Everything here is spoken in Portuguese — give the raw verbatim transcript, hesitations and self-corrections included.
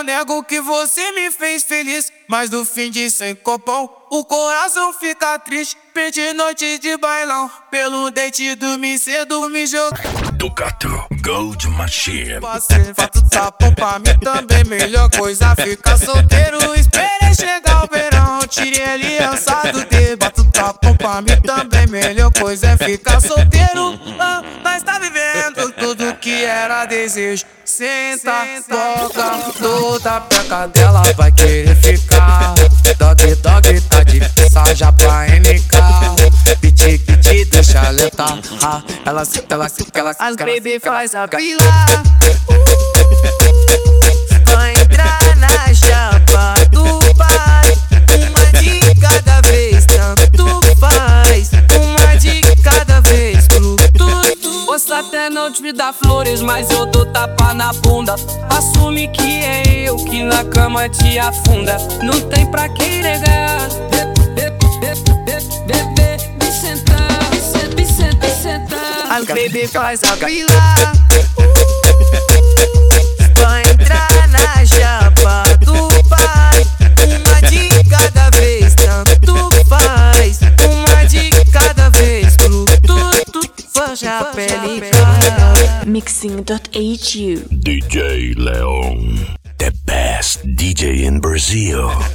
não nego que você me fez feliz, mas no fim de sem copão o coração fica triste. Perdi noite de bailão, pelo date dormir cedo me jogar. Ducato Gold Machine. Passei, fato tapão pra mim também. Melhor coisa ficar solteiro. Esperei chegar o verão, tirei aliança do dedo. Bato tapão pra mim também. Melhor coisa é ficar solteiro. Ah, nós tá vivendo tudo que era desejo. Senta, toca, toda peca dela vai querer ficar. Dog, dog, tá de já pra N K. Piti, piti, deixa letar. Ah, ela senta, ela senta, ela senta. As baby faz a fila. Vai entrar na chapa do pai. Uma de cada vez, tanto faz. Uma de cada vez, pro tudo. Posso até não te dar flores, mas eu dou tapa na bunda. Assume que é eu que na cama te afunda. Não tem pra quem negar. Bebê, me sentar, me senta, me senta. As baby faz a fila. Vai entrar na chapa do pai. Uma de cada vez, tanto faz. Uma de cada vez, pro tudo. Faz a pele cara. Mixing dot H U D J Leon, the best D J in Brazil.